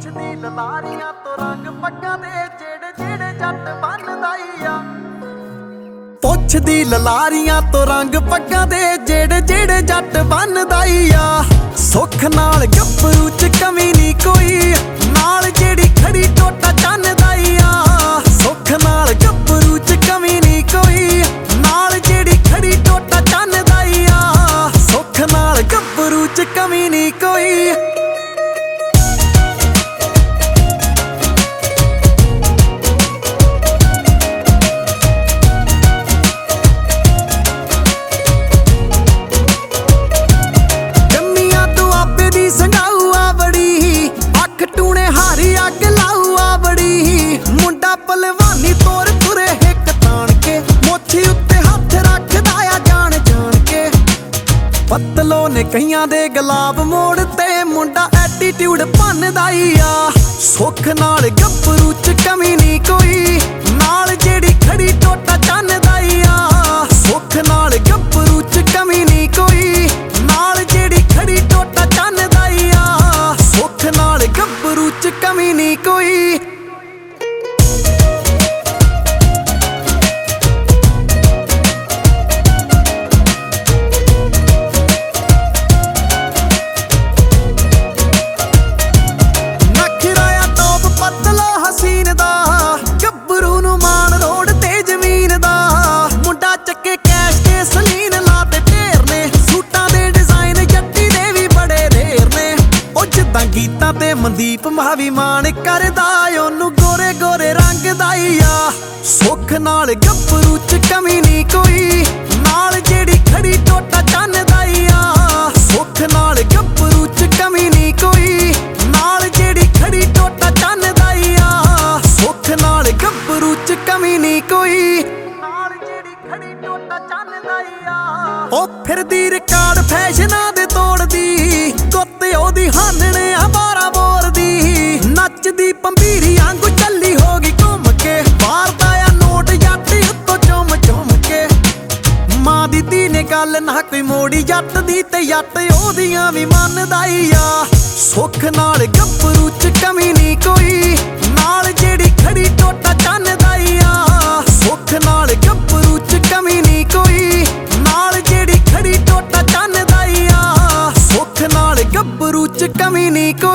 ਪੁੱਛਦੀ ਲਲਾਰੀਆਂ ਤੋਂ ਰੰਗ ਪੱਗਾਂ ਦੇ ਜਿਹੜੇ ਜਿਹੜੇ ਜੱਟ ਬੰਨਦਾ ਈ ਆ। ਪੁੱਛਦੀ ਲਲਾਰੀਆਂ ਤੋਂ ਰੰਗ ਪੱਗਾਂ ਦੇ ਜਿਹੜੇ ਜਿਹੜੇ ਜੱਟ ਬੰਨਦਾ ਈ ਆ। ਸੁੱਖ ਨਾਲ ਗੱਭਰੂ ਚ ਕਮੀ ਨਹੀਂ ਕੋਈ, ਨਾਲ ਜਿਹੜੀ ਖੜੀ ਟੋਟਾ ਚੰਨਦਾ ਈ ਆ। ਸੁੱਖ ਨਾਲ ਗੱਭਰੂ ਚ ਕਮੀ ਨਹੀਂ ਕੋਈ, ਨਾਲ ਜਿਹੜੀ ਖੜੀ ਟੋਟਾ ਚੰਨਦਾ ਈ ਆ। ਸੁੱਖ ਨਾਲ ਗੱਭਰੂ ਚ ਕਮੀ ਨਹੀਂ ਕੋਈ। ਪਹਿਲਵਾਨੀ ਤੋਰ ਤੁਰੇ ਹਿੱਕ ਤਾਣ ਕੇ, ਮੋਛੀ ਉੱਤੇ ਹੱਥ ਰੱਖਦਾ ਆ ਜਾਣ ਜਾਣ ਕੇ। ਪਤਲੋ ਨੇ ਕਈਆਂ ਦੇ ਗੁਲਾਬ ਮੋੜ ਤੇ ਮੁੰਡਾ ਐਟੀਟਿਊਡ ਭੰਨਦਾ ਈ ਆ। ਸੁੱਖ ਨਾਲ ਗੱਭਰੂ ਚ ਕਮੀ ਨਹੀਂ ਕੋਈ, ਨਾਲ ਜਿਹੜੀ ਖੜੀ ਟੋਟਾ ਚੰਨਦਾ ਈ ਆ। ਸੁੱਖ ਨਾਲ ਗੱਭਰੂ ਚ ਕਮੀ ਨਹੀਂ ਕੋਈ, ਨਾਲ ਜਿਹੜੀ ਖੜੀ ਟੋਟਾ ਚੰਨਦਾ ਈ ਆ। ਸੁੱਖ ਨਾਲ ਗੱਭਰੂ ਚ ਕਮੀ ਨਹੀਂ ਕੋਈ। ਗੀਤਾਂ ਤੇ ਮਨਦੀਪ ਮਹਾਵੀ ਮਾਣ ਕਰਦਾ, ਉਹਨੂੰ ਗੋਰੇ ਗੋਰੇ ਰੰਗ ਦਾ ਈ ਆ। ਸੁੱਖ ਨਾਲ ਗੱਭਰੂ ਚ ਕਮੀ ਨਹੀਂ ਕੋਈ, ਨਾਲ ਜਿਹੜੀ ਖੜੀ ਟੋਟਾ ਚੰਨਦਾ ਈ ਆ। ਸੁੱਖ ਨਾਲ ਗੱਭਰੂ ਚ ਕਮੀ ਨਹੀਂ ਕੋਈ, ਨਾਲ ਜਿਹੜੀ ਖੜੀ ਟੋਟਾ ਚੰਨਦਾ ਈ ਆ। ਸੁੱਖ ਨਾਲ ਗੱਭਰੂ ਚ ਕਮੀ ਨਹੀਂ ਕੋਈ, ਨਾਲ ਜਿਹੜੀ ਖੜੀ ਟੋਟਾ ਚੰਨਦਾ ਈ ਆ। ਉਹ ਫਿਰਦੀ ਰਿਕਾਰਡ ਫੈਸ਼ਨਾਂ ਦੇ ਤੋੜਦੀ, ਕੁੱਤੇ ਉਹਦੀ ਹਾਨਣੇ ਆ 12 ਬੋਰ ਦੀ। ਨੱਚਦੀ ਪੰਬੀਰੀ ਵਾਂਗੂ ਚੱਲੀ ਹੋ ਗਈ ਘੁੰਮ ਕੇ, ਮਾਰਦਾ ਆ ਨੋਟ ਜੱਟ ਉੱਤੋਂ ਚੁੰਮ ਚੁੰਮ ਕੇ। ਮਾਂ ਦੀ ਧੀ ਨੇ ਗੱਲ ਨਾ ਕੋਈ ਮੋੜੀ ਜੱਟ ਦੀ, ਤੇ ਜੱਟ ਉਹਦੀਆਂ ਵੀ ਮੰਨਦਾ ਈ ਆ। ਸੁੱਖ ਨਾਲ ਗੱਭਰੂ ਚ ਕਮੀ ਨਹੀਂ ਕੋਈ, ਨਾਲ ਜਿਹੜੀ ਖੜੀ ਟੋਟਾ ਚੰਨਦਾ ਈ ਆ। ਸੁੱਖ ਨਾਲ ਗੱਭਰੂ ਚ ਕਮੀ ਨਹੀਂ ਕੋਈ, ਨਾਲ ਜਿਹੜੀ ਖੜੀ ਟੋਟਾ ਚੰਨਦਾ ਈ ਆ। ਸੁੱਖ ਨਾਲ ਗੱਭਰੂ ਚ ਕਮੀ ਨਹੀਂ ਕੋਈ।